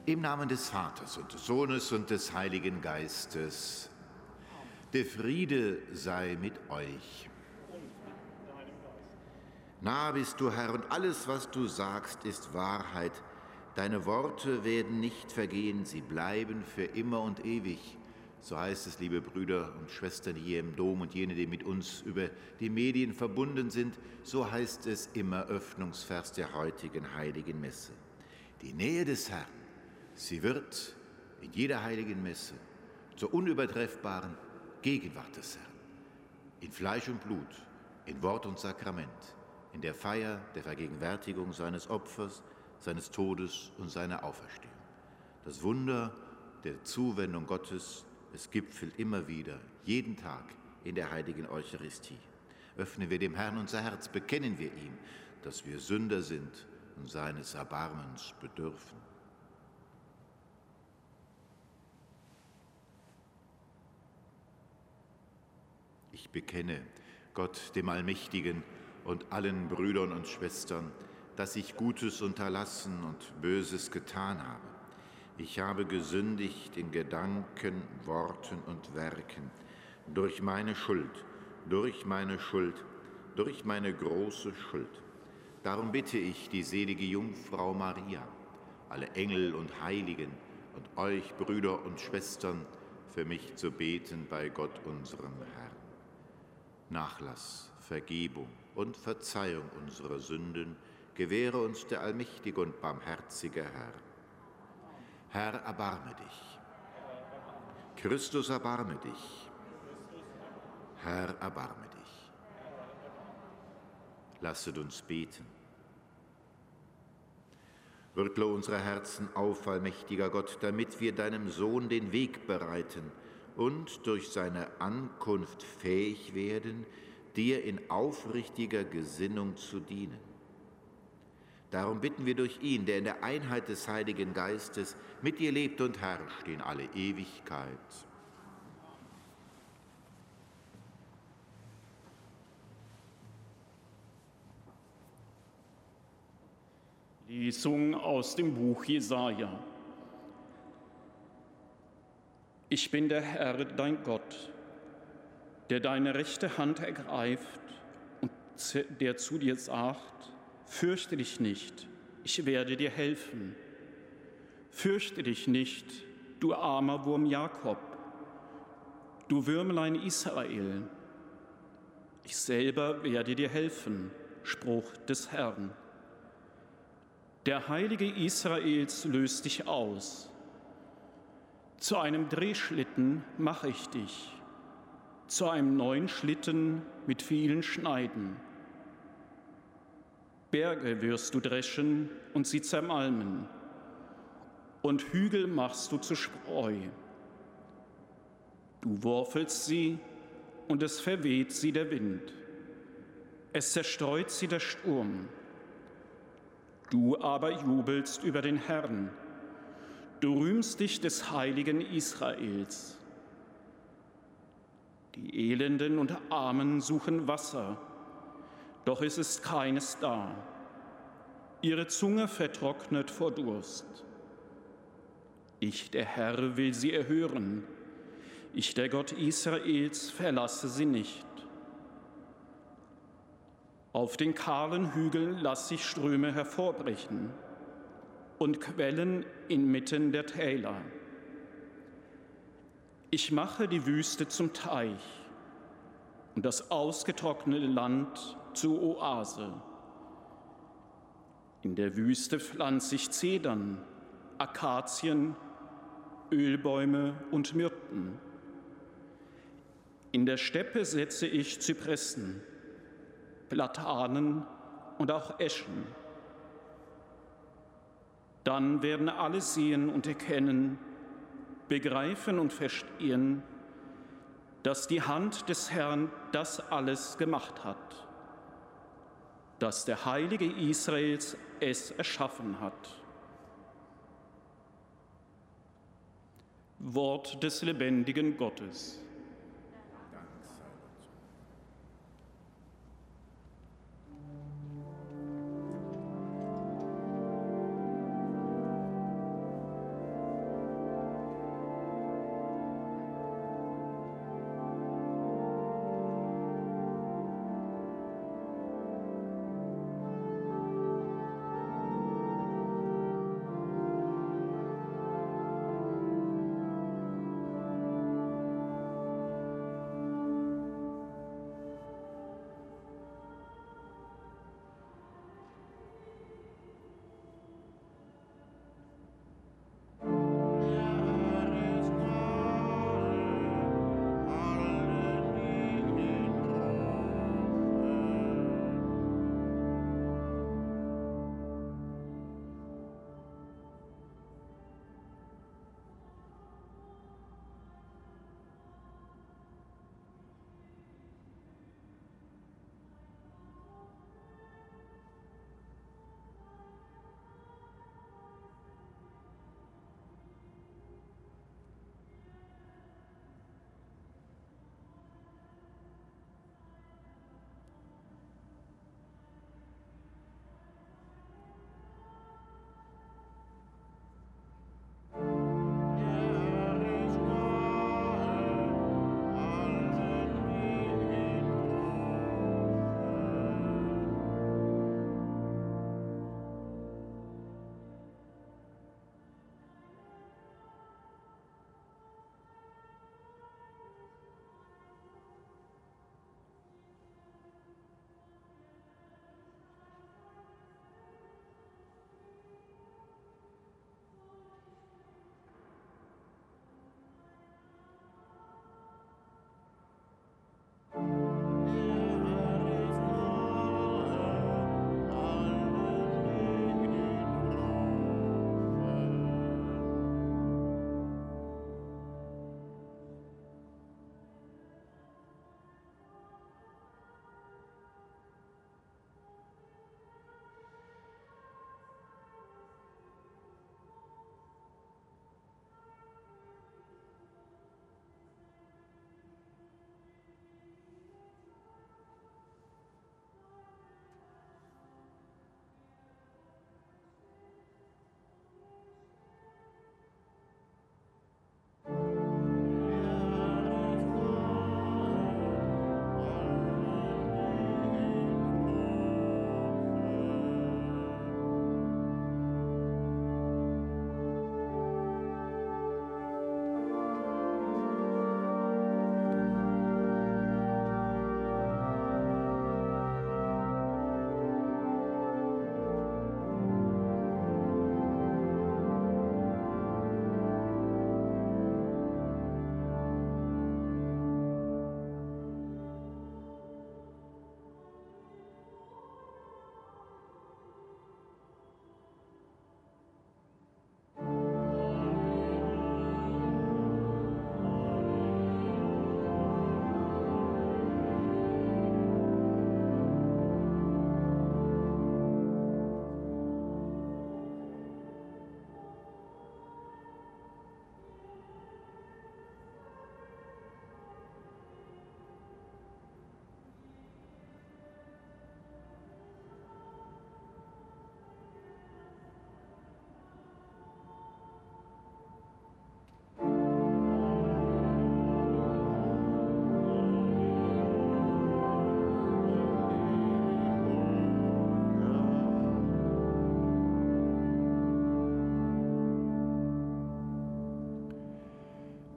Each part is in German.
Im Namen des Vaters und des Sohnes und des Heiligen Geistes. Der Friede sei mit euch. Nahe bist du, Herr, und alles, was du sagst, ist Wahrheit. Deine Worte werden nicht vergehen, sie bleiben für immer und ewig. So heißt es, liebe Brüder und Schwestern hier im Dom und jene, die mit uns über die Medien verbunden sind, so heißt es im Eröffnungsvers der heutigen Heiligen Messe. Die Nähe des Herrn, sie wird in jeder Heiligen Messe zur unübertreffbaren Gegenwart des Herrn. In Fleisch und Blut, in Wort und Sakrament, in der Feier der Vergegenwärtigung seines Opfers, seines Todes und seiner Auferstehung. Das Wunder der Zuwendung Gottes, es gipfelt immer wieder, jeden Tag in der heiligen Eucharistie. Öffnen wir dem Herrn unser Herz, bekennen wir ihm, dass wir Sünder sind und seines Erbarmens bedürfen. Ich bekenne Gott, dem Allmächtigen, und allen Brüdern und Schwestern, dass ich Gutes unterlassen und Böses getan habe. Ich habe gesündigt in Gedanken, Worten und Werken, durch meine Schuld, durch meine große Schuld. Darum bitte ich die selige Jungfrau Maria, alle Engel und Heiligen und euch, Brüder und Schwestern, für mich zu beten bei Gott, unserem Herrn. Nachlass, Vergebung und Verzeihung unserer Sünden gewähre uns der allmächtige und barmherzige Herr. Herr, erbarme dich. Christus, erbarme dich. Herr, erbarme dich. Lasset uns beten. Rüttle unsere Herzen auf, allmächtiger Gott, damit wir deinem Sohn den Weg bereiten und durch seine Ankunft fähig werden, dir in aufrichtiger Gesinnung zu dienen. Darum bitten wir durch ihn, der in der Einheit des Heiligen Geistes mit dir lebt und herrscht in alle Ewigkeit. Lesung aus dem Buch Jesaja. Ich bin der Herr, dein Gott, der deine rechte Hand ergreift und der zu dir sagt: Fürchte dich nicht, ich werde dir helfen. Fürchte dich nicht, du armer Wurm Jakob, du Würmlein Israel. Ich selber werde dir helfen, Spruch des Herrn. Der Heilige Israels löst dich aus. Zu einem Drehschlitten mache ich dich, zu einem neuen Schlitten mit vielen Schneiden. Berge wirst du dreschen und sie zermalmen, und Hügel machst du zu Spreu. Du wurfelst sie, und es verweht sie der Wind. Es zerstreut sie der Sturm. Du aber jubelst über den Herrn. Du rühmst dich des Heiligen Israels. Die Elenden und Armen suchen Wasser, doch es ist keines da. Ihre Zunge vertrocknet vor Durst. Ich, der Herr, will sie erhören. Ich, der Gott Israels, verlasse sie nicht. Auf den kahlen Hügeln lasse ich Ströme hervorbrechen und Quellen inmitten der Täler. Ich mache die Wüste zum Teich und das ausgetrocknete Land zur Oase. In der Wüste pflanze ich Zedern, Akazien, Ölbäume und Myrten. In der Steppe setze ich Zypressen, Platanen und auch Eschen. Dann werden alle sehen und erkennen, begreifen und verstehen, dass die Hand des Herrn das alles gemacht hat, dass der Heilige Israels es erschaffen hat. Wort des lebendigen Gottes.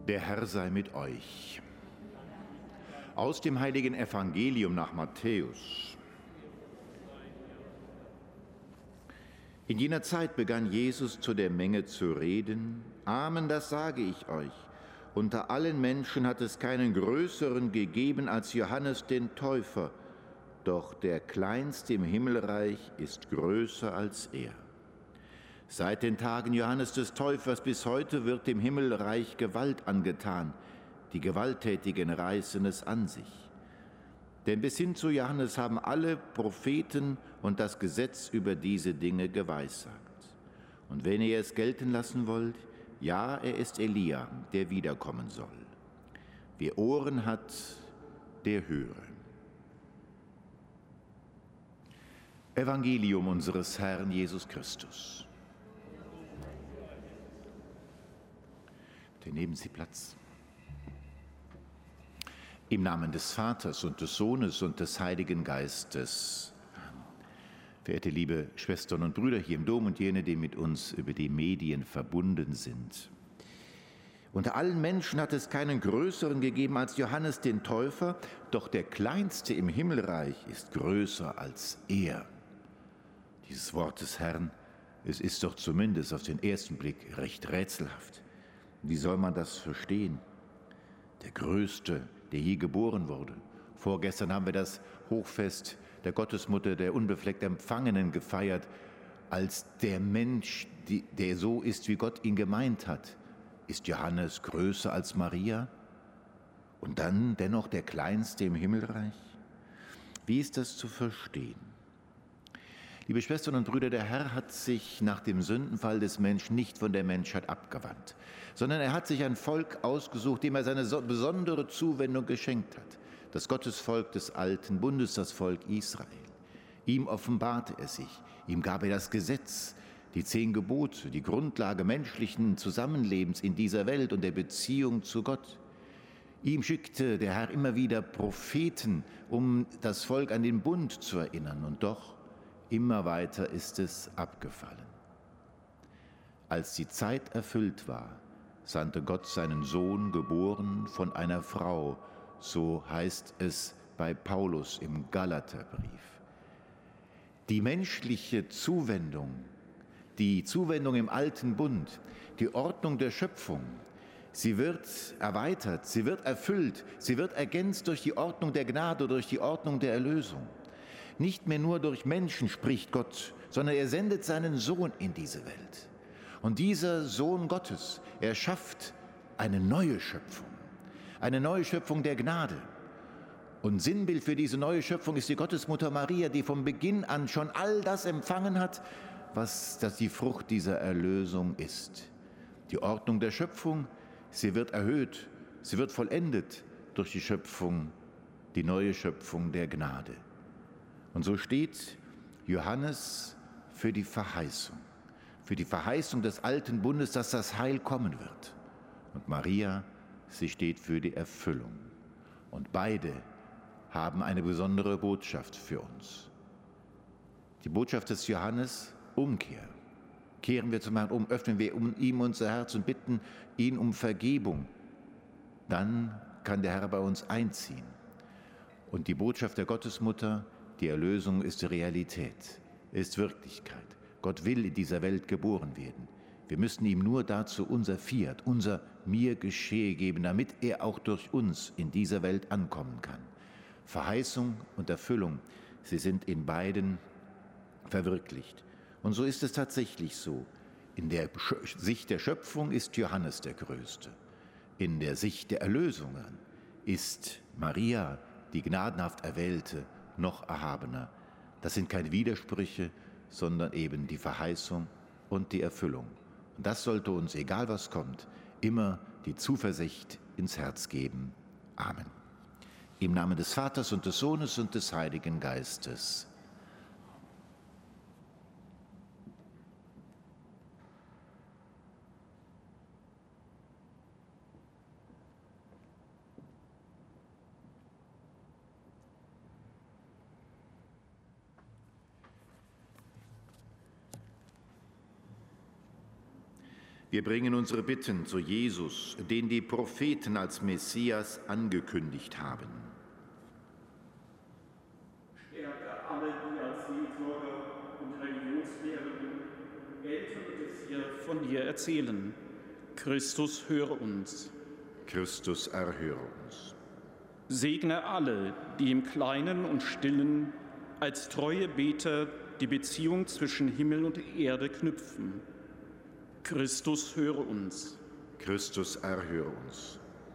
Der Herr sei mit euch. Aus dem heiligen Evangelium nach Matthäus. In jener Zeit begann Jesus zu der Menge zu reden: Amen, das sage ich euch. Unter allen Menschen hat es keinen größeren gegeben als Johannes den Täufer. Doch der Kleinste im Himmelreich ist größer als er. Seit den Tagen Johannes des Täufers bis heute wird dem Himmelreich Gewalt angetan. Die Gewalttätigen reißen es an sich. Denn bis hin zu Johannes haben alle Propheten und das Gesetz über diese Dinge geweissagt. Und wenn ihr es gelten lassen wollt, ja, er ist Elia, der wiederkommen soll. Wer Ohren hat, der höre. Evangelium unseres Herrn Jesus Christus. Bitte nehmen Sie Platz. Im Namen des Vaters und des Sohnes und des Heiligen Geistes. Verehrte liebe Schwestern und Brüder hier im Dom und jene, die mit uns über die Medien verbunden sind. Unter allen Menschen hat es keinen größeren gegeben als Johannes den Täufer, doch der Kleinste im Himmelreich ist größer als er. Dieses Wort des Herrn, es ist doch zumindest auf den ersten Blick recht rätselhaft. Wie soll man das verstehen? Der Größte, der je geboren wurde. Vorgestern haben wir das Hochfest der Gottesmutter, der unbefleckt Empfangenen gefeiert, als der Mensch, der so ist, wie Gott ihn gemeint hat. Ist Johannes größer als Maria? Und dann dennoch der Kleinste im Himmelreich? Wie ist das zu verstehen? Liebe Schwestern und Brüder, der Herr hat sich nach dem Sündenfall des Menschen nicht von der Menschheit abgewandt, sondern er hat sich ein Volk ausgesucht, dem er seine besondere Zuwendung geschenkt hat. Das Gottesvolk des alten Bundes, das Volk Israel. Ihm offenbarte er sich, ihm gab er das Gesetz, die 10 Gebote, die Grundlage menschlichen Zusammenlebens in dieser Welt und der Beziehung zu Gott. Ihm schickte der Herr immer wieder Propheten, um das Volk an den Bund zu erinnern, und doch immer weiter ist es abgefallen. Als die Zeit erfüllt war, sandte Gott seinen Sohn, geboren von einer Frau, so heißt es bei Paulus im Galaterbrief. Die menschliche Zuwendung, die Zuwendung im alten Bund, die Ordnung der Schöpfung, sie wird erweitert, sie wird erfüllt, sie wird ergänzt durch die Ordnung der Gnade, durch die Ordnung der Erlösung. Nicht mehr nur durch Menschen spricht Gott, sondern er sendet seinen Sohn in diese Welt. Und dieser Sohn Gottes, er schafft eine neue Schöpfung der Gnade. Und Sinnbild für diese neue Schöpfung ist die Gottesmutter Maria, die von Beginn an schon all das empfangen hat, was das die Frucht dieser Erlösung ist. Die Ordnung der Schöpfung, sie wird erhöht, sie wird vollendet durch die Schöpfung, die neue Schöpfung der Gnade. Und so steht Johannes für die Verheißung des alten Bundes, dass das Heil kommen wird. Und Maria, sie steht für die Erfüllung. Und beide haben eine besondere Botschaft für uns. Die Botschaft des Johannes: Umkehr. Kehren wir zum Herrn um, öffnen wir ihm unser Herz und bitten ihn um Vergebung. Dann kann der Herr bei uns einziehen. Und die Botschaft der Gottesmutter: Die Erlösung ist Realität, ist Wirklichkeit. Gott will in dieser Welt geboren werden. Wir müssen ihm nur dazu unser Fiat, unser Mir geschehe geben, damit er auch durch uns in dieser Welt ankommen kann. Verheißung und Erfüllung, sie sind in beiden verwirklicht. Und so ist es tatsächlich so. In der Sicht der Schöpfung ist Johannes der Größte. In der Sicht der Erlösung ist Maria, die gnadenhaft Erwählte, noch erhabener. Das sind keine Widersprüche, sondern eben die Verheißung und die Erfüllung. Und das sollte uns, egal was kommt, immer die Zuversicht ins Herz geben. Amen. Im Namen des Vaters und des Sohnes und des Heiligen Geistes. Wir bringen unsere Bitten zu Jesus, den die Propheten als Messias angekündigt haben. Stärke alle, die als Seelsorger und Religionslehrerinnen Älteres von dir erzählen. Christus, höre uns. Christus, erhöre uns. Segne alle, die im Kleinen und Stillen als treue Beter die Beziehung zwischen Himmel und Erde knüpfen. Christus, höre uns. Christus, erhöre uns.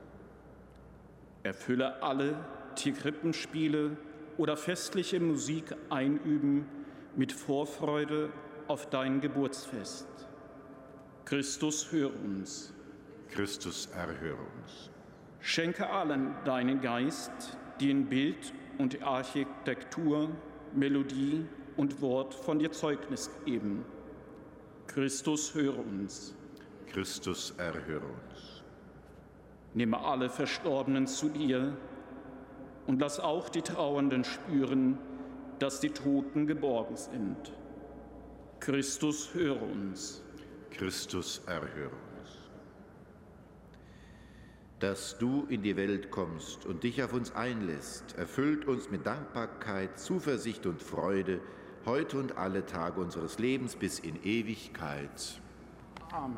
Erfülle alle, die Krippenspiele oder festliche Musik einüben, mit Vorfreude auf dein Geburtsfest. Christus, höre uns. Christus, erhöre uns. Schenke allen deinen Geist, die in Bild und Architektur, Melodie und Wort von dir Zeugnis geben. Christus, höre uns. Christus, erhöre uns. Nehme alle Verstorbenen zu dir und lass auch die Trauernden spüren, dass die Toten geborgen sind. Christus, höre uns. Christus, erhöre uns. Dass du in die Welt kommst und dich auf uns einlässt, erfüllt uns mit Dankbarkeit, Zuversicht und Freude, heute und alle Tage unseres Lebens bis in Ewigkeit. Amen.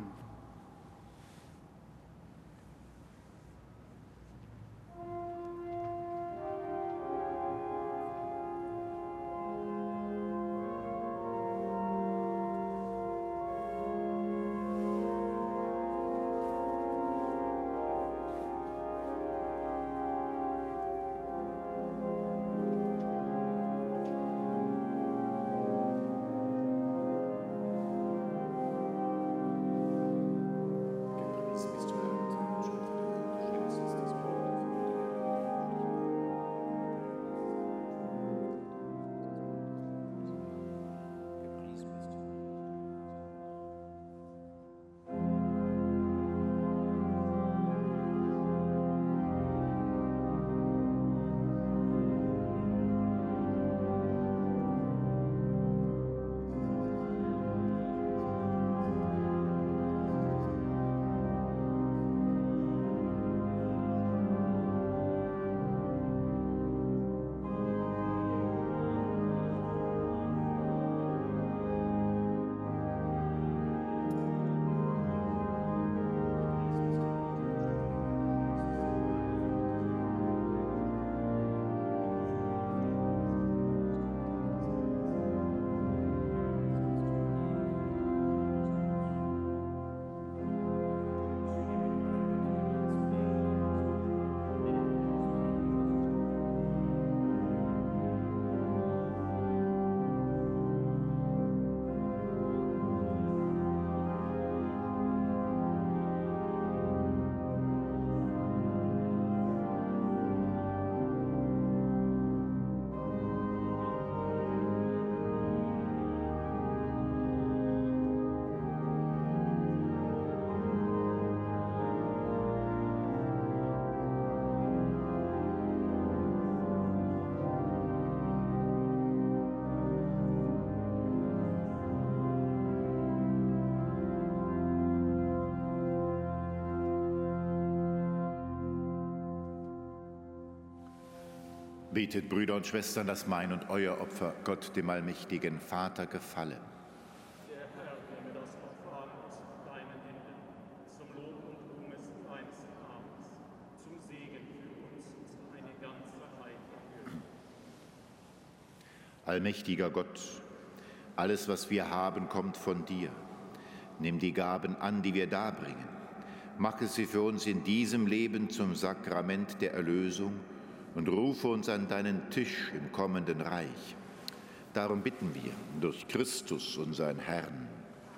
Betet, Brüder und Schwestern, dass mein und euer Opfer Gott, dem allmächtigen Vater, gefalle. Der Herr nehme das Opfer aus deinen Händen, zum Lob und Ruhmes deines Namens, zum Segen für uns und eine ganze Heilige. Allmächtiger Gott, alles, was wir haben, kommt von dir. Nimm die Gaben an, die wir darbringen. Mache sie für uns in diesem Leben zum Sakrament der Erlösung und rufe uns an deinen Tisch im kommenden Reich. Darum bitten wir durch Christus, unseren Herrn.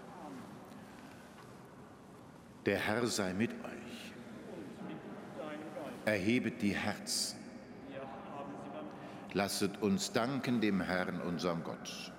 Der Herr sei mit euch. Erhebet die Herzen. Lasset uns danken dem Herrn, unserem Gott.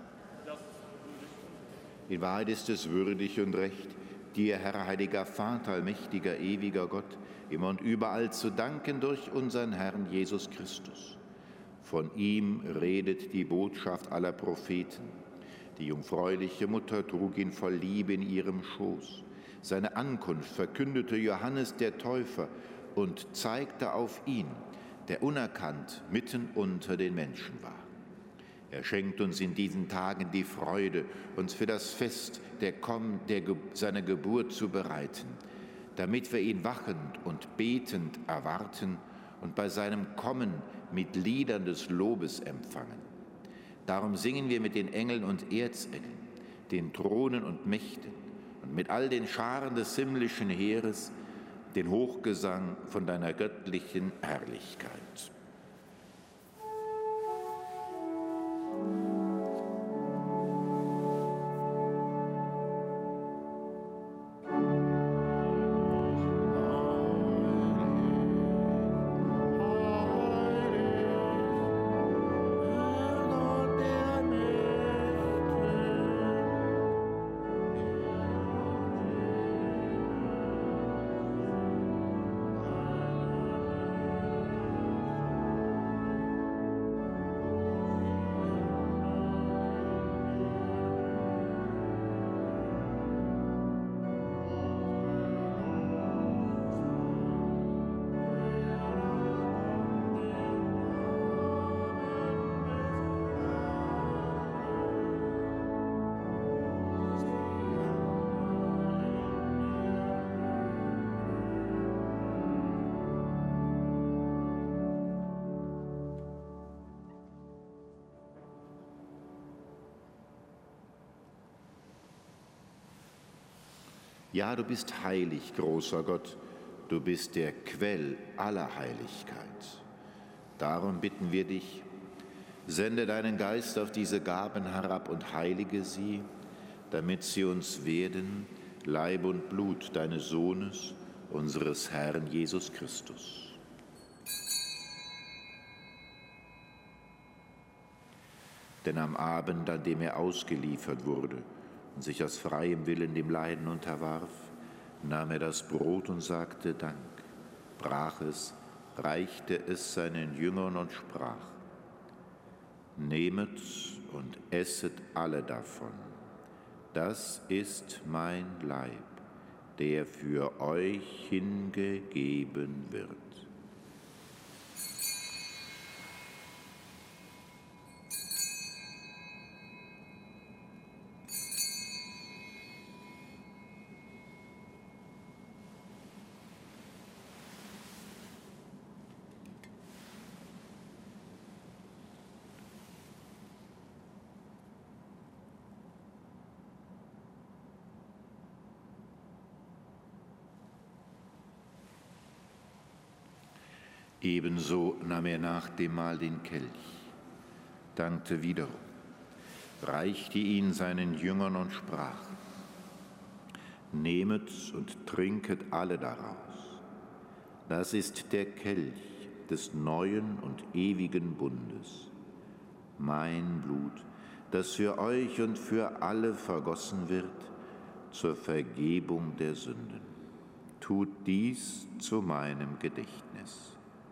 In Wahrheit ist es würdig und recht, dir, Herr, heiliger Vater, allmächtiger, ewiger Gott, immer und überall zu danken durch unseren Herrn Jesus Christus. Von ihm redet die Botschaft aller Propheten. Die jungfräuliche Mutter trug ihn voll Liebe in ihrem Schoß. Seine Ankunft verkündete Johannes der Täufer und zeigte auf ihn, der unerkannt mitten unter den Menschen war. Er schenkt uns in diesen Tagen die Freude, uns für das Fest seiner Geburt zu bereiten, damit wir ihn wachend und betend erwarten und bei seinem Kommen mit Liedern des Lobes empfangen. Darum singen wir mit den Engeln und Erzengeln, den Thronen und Mächten und mit all den Scharen des himmlischen Heeres den Hochgesang von deiner göttlichen Herrlichkeit. Ja, du bist heilig, großer Gott, du bist der Quell aller Heiligkeit. Darum bitten wir dich, sende deinen Geist auf diese Gaben herab und heilige sie, damit sie uns werden, Leib und Blut deines Sohnes, unseres Herrn Jesus Christus. Denn am Abend, an dem er ausgeliefert wurde und sich aus freiem Willen dem Leiden unterwarf, nahm er das Brot und sagte Dank, brach es, reichte es seinen Jüngern und sprach: Nehmet und esset alle davon. Das ist mein Leib, der für euch hingegeben wird. Ebenso nahm er nach dem Mahl den Kelch, dankte wiederum, reichte ihn seinen Jüngern und sprach: Nehmet und trinket alle daraus. Das ist der Kelch des neuen und ewigen Bundes, mein Blut, das für euch und für alle vergossen wird zur Vergebung der Sünden. Tut dies zu meinem Gedächtnis.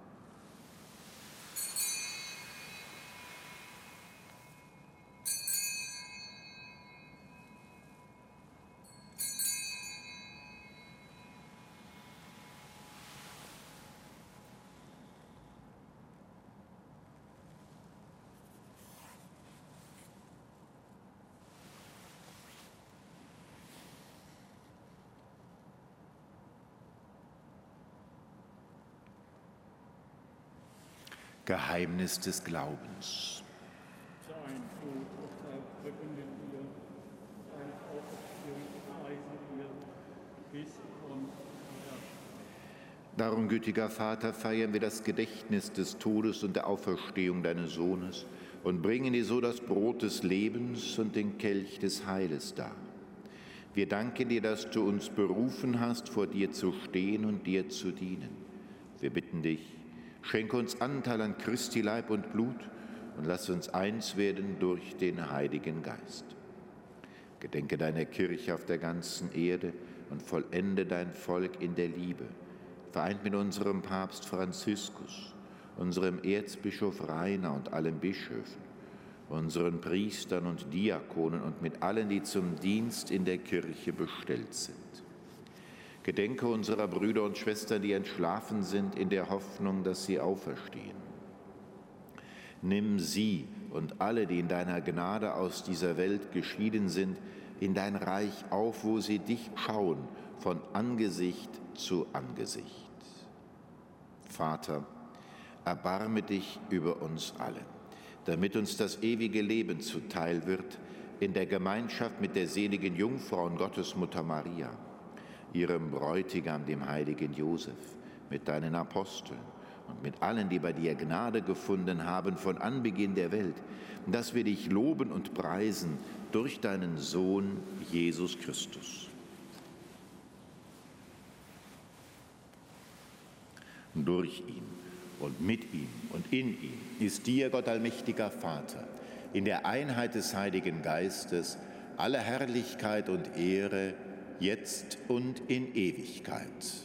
Geheimnis des Glaubens. Sein Tod verkündet ihr, seine Auferstehung preisen wir bis und wieder. Darum, gütiger Vater, feiern wir das Gedächtnis des Todes und der Auferstehung deines Sohnes und bringen dir so das Brot des Lebens und den Kelch des Heiles dar. Wir danken dir, dass du uns berufen hast, vor dir zu stehen und dir zu dienen. Wir bitten dich, schenke uns Anteil an Christi Leib und Blut und lass uns eins werden durch den Heiligen Geist. Gedenke deiner Kirche auf der ganzen Erde und vollende dein Volk in der Liebe, vereint mit unserem Papst Franziskus, unserem Erzbischof Rainer und allen Bischöfen, unseren Priestern und Diakonen und mit allen, die zum Dienst in der Kirche bestellt sind. Gedenke unserer Brüder und Schwestern, die entschlafen sind, in der Hoffnung, dass sie auferstehen. Nimm sie und alle, die in deiner Gnade aus dieser Welt geschieden sind, in dein Reich auf, wo sie dich schauen, von Angesicht zu Angesicht. Vater, erbarme dich über uns alle, damit uns das ewige Leben zuteil wird, in der Gemeinschaft mit der seligen Jungfrau und Gottesmutter Maria, ihrem Bräutigam, dem heiligen Josef, mit deinen Aposteln und mit allen, die bei dir Gnade gefunden haben von Anbeginn der Welt, dass wir dich loben und preisen durch deinen Sohn Jesus Christus. Durch ihn und mit ihm und in ihm ist dir, Gott allmächtiger Vater, in der Einheit des Heiligen Geistes alle Herrlichkeit und Ehre, jetzt und in Ewigkeit.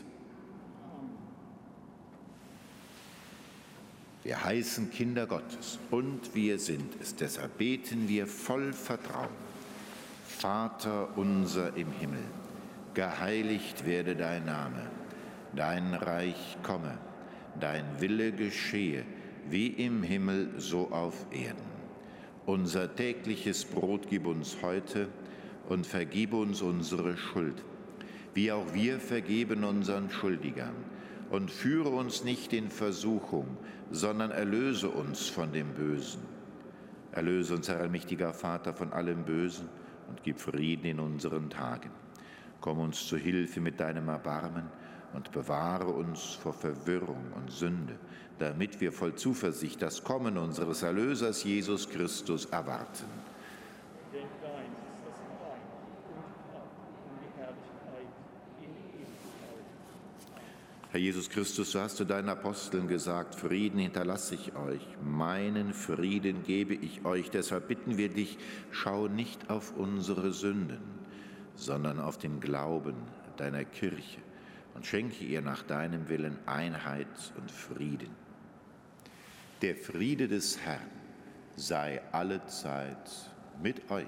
Wir heißen Kinder Gottes und wir sind es. Deshalb beten wir voll Vertrauen. Vater unser im Himmel, geheiligt werde dein Name, dein Reich komme, dein Wille geschehe, wie im Himmel so auf Erden. Unser tägliches Brot gib uns heute und vergib uns unsere Schuld, wie auch wir vergeben unseren Schuldigern. Und führe uns nicht in Versuchung, sondern erlöse uns von dem Bösen. Erlöse uns, Herr allmächtiger Vater, von allem Bösen und gib Frieden in unseren Tagen. Komm uns zu Hilfe mit deinem Erbarmen und bewahre uns vor Verwirrung und Sünde, damit wir voll Zuversicht das Kommen unseres Erlösers Jesus Christus erwarten. Denn dein ist das Reich und Kraft und die Herrlichkeit in Ewigkeit. Herr Jesus Christus, so hast du deinen Aposteln gesagt, Frieden hinterlasse ich euch, meinen Frieden gebe ich euch. Deshalb bitten wir dich, schau nicht auf unsere Sünden, sondern auf den Glauben deiner Kirche und schenke ihr nach deinem Willen Einheit und Frieden. Der Friede des Herrn sei allezeit mit euch.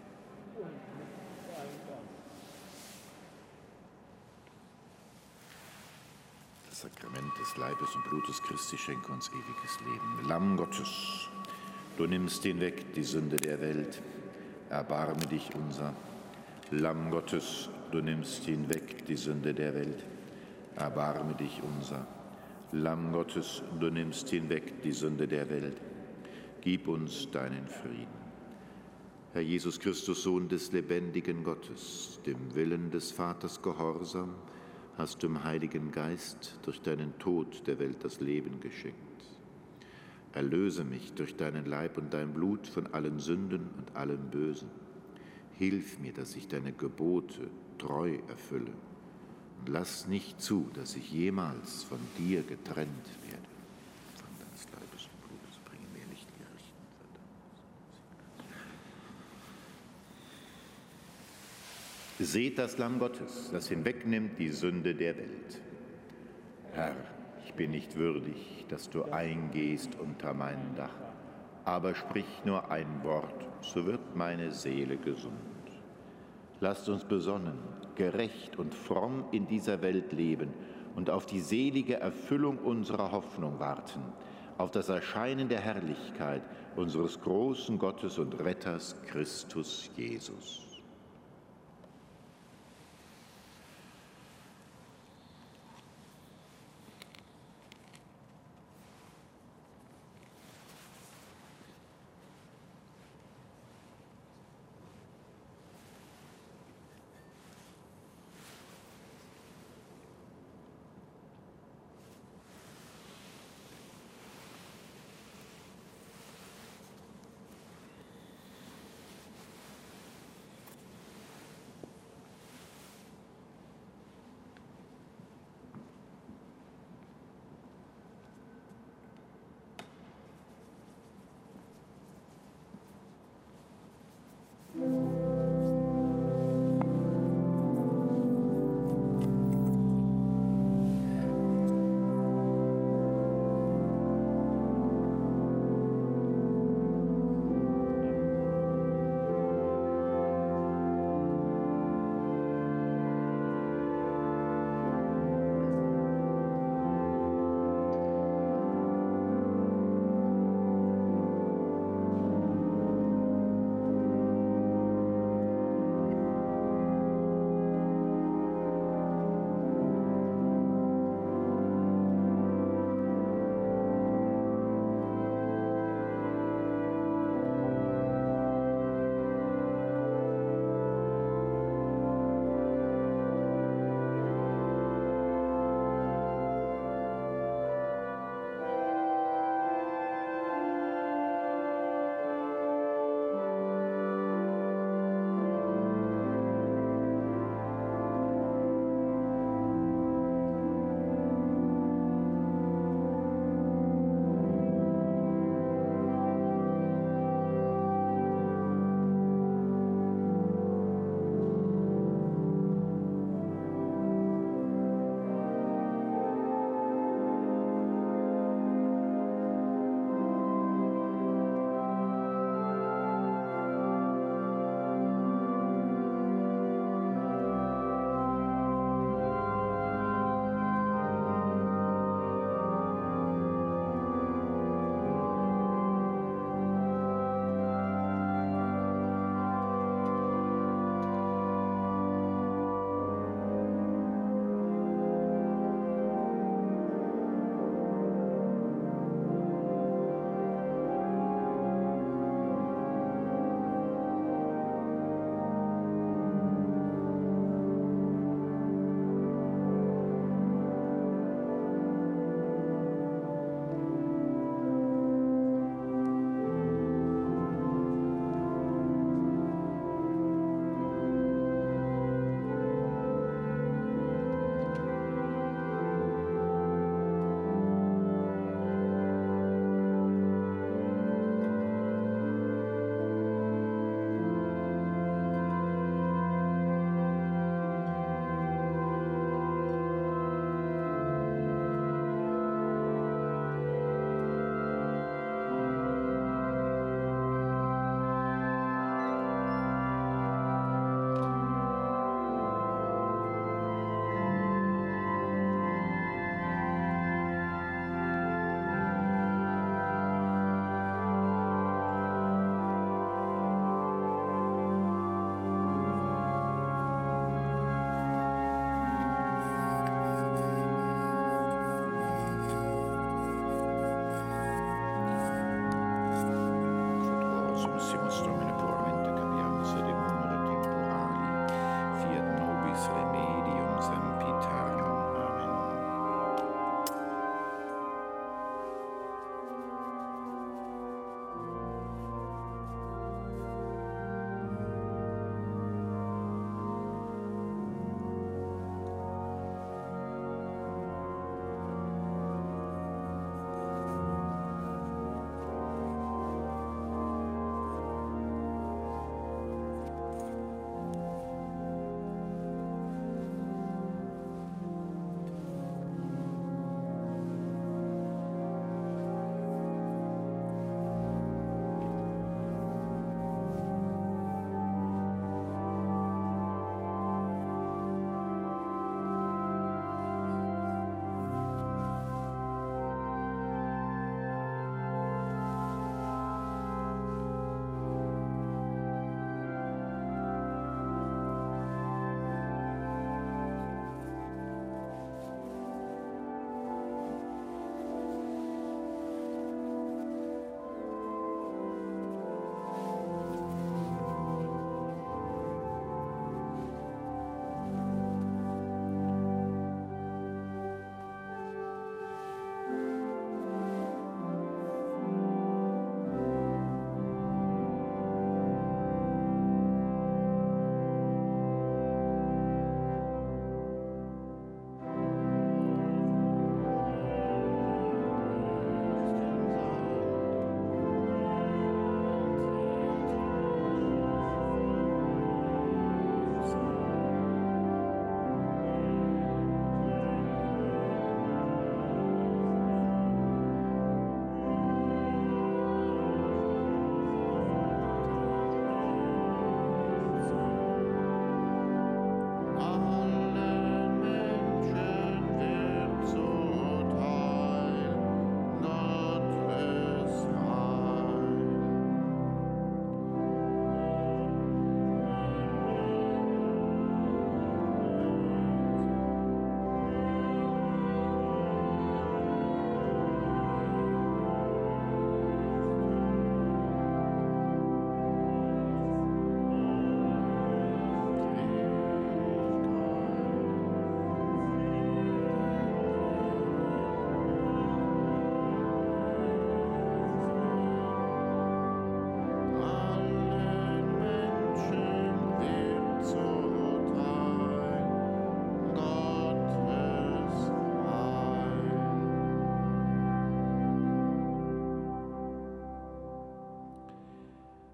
Das Sakrament des Leibes und Blutes Christi schenke uns ewiges Leben. Lamm Gottes, du nimmst hinweg die Sünde der Welt, erbarme dich unser. Lamm Gottes, du nimmst hinweg die Sünde der Welt, erbarme dich unser. Lamm Gottes, du nimmst hinweg die Sünde der Welt, gib uns deinen Frieden. Herr Jesus Christus, Sohn des lebendigen Gottes, dem Willen des Vaters gehorsam, hast du im Heiligen Geist durch deinen Tod der Welt das Leben geschenkt. Erlöse mich durch deinen Leib und dein Blut von allen Sünden und allem Bösen. Hilf mir, dass ich deine Gebote treu erfülle. Und lass nicht zu, dass ich jemals von dir getrennt werde. Von deines Leibes und Blutes bringe mir nicht Gericht und Verdammnis. Seht das Lamm Gottes, das hinwegnimmt die Sünde der Welt. Herr, ich bin nicht würdig, dass du eingehst unter mein Dach, aber sprich nur ein Wort, so wird meine Seele gesund. Lasst uns besonnen, gerecht und fromm in dieser Welt leben und auf die selige Erfüllung unserer Hoffnung warten, auf das Erscheinen der Herrlichkeit unseres großen Gottes und Retters Christus Jesus.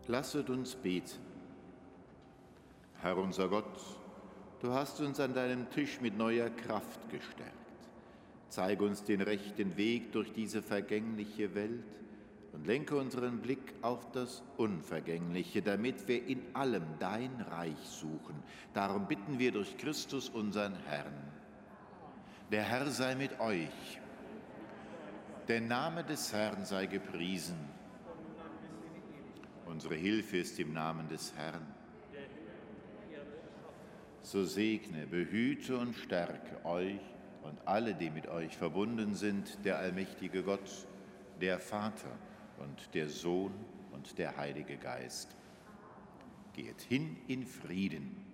Lasset uns beten. Herr unser Gott, du hast uns an deinem Tisch mit neuer Kraft gestärkt. Zeige uns den rechten Weg durch diese vergängliche Welt und lenke unseren Blick auf das Unvergängliche, damit wir in allem dein Reich suchen. Darum bitten wir durch Christus, unseren Herrn. Der Herr sei mit euch. Der Name des Herrn sei gepriesen. Unsere Hilfe ist im Namen des Herrn. So segne, behüte und stärke euch und alle, die mit euch verbunden sind, der allmächtige Gott, der Vater und der Sohn und der Heilige Geist. Geht hin in Frieden.